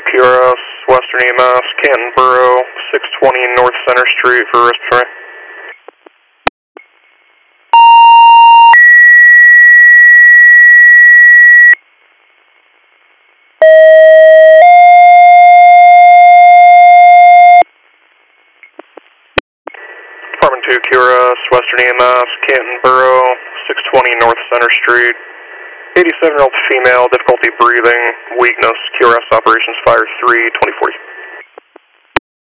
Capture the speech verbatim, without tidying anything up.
Q R S, Western E M S, Canton Borough, six twenty North Center Street for respiratory. Department two Q R S, Western E M S, Canton Borough, six twenty North Center Street. eighty-seven year old female, difficulty breathing, weakness, Q R S operations fire three, twenty forty.